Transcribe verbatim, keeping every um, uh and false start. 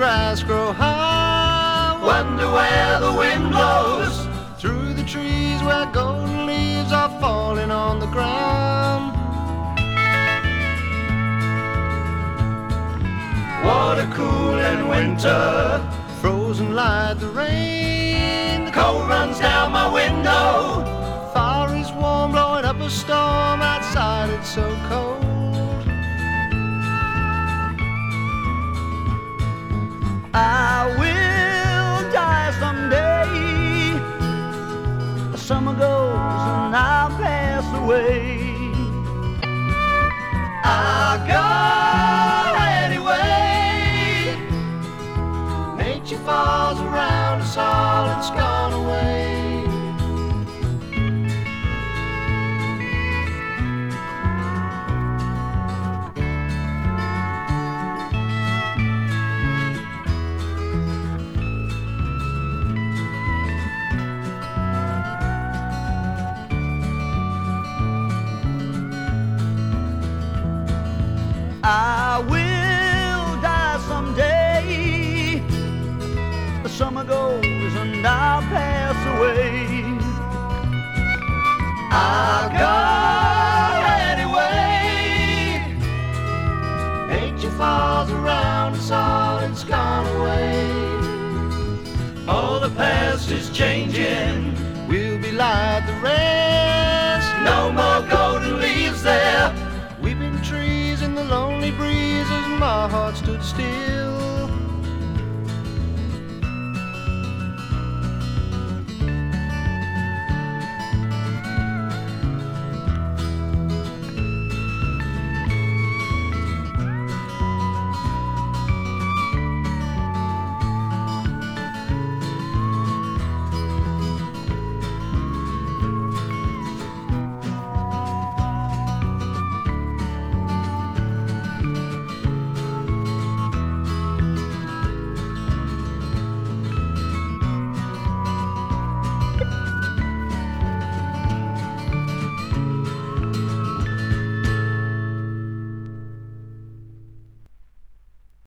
grass grow high. Wonder where the wind blows. Through the trees where golden leaves are falling on the ground. Water cool in winter, Frozen like the rain. the cold runs down my window. Fire is warm, blowing up a storm. Outside it's so cold. I will die someday. The summer goes and I'll pass away. I'll go anyway. Nature falls around us all, it's gone away. I will die someday. The summer goes and I'll pass away. I'll go anyway. Nature falls around us all, it's gone away. All the past is changing. We'll be like the rest. No more golden leaves there. Weeping trees in the lonely breezes, my heart stood still.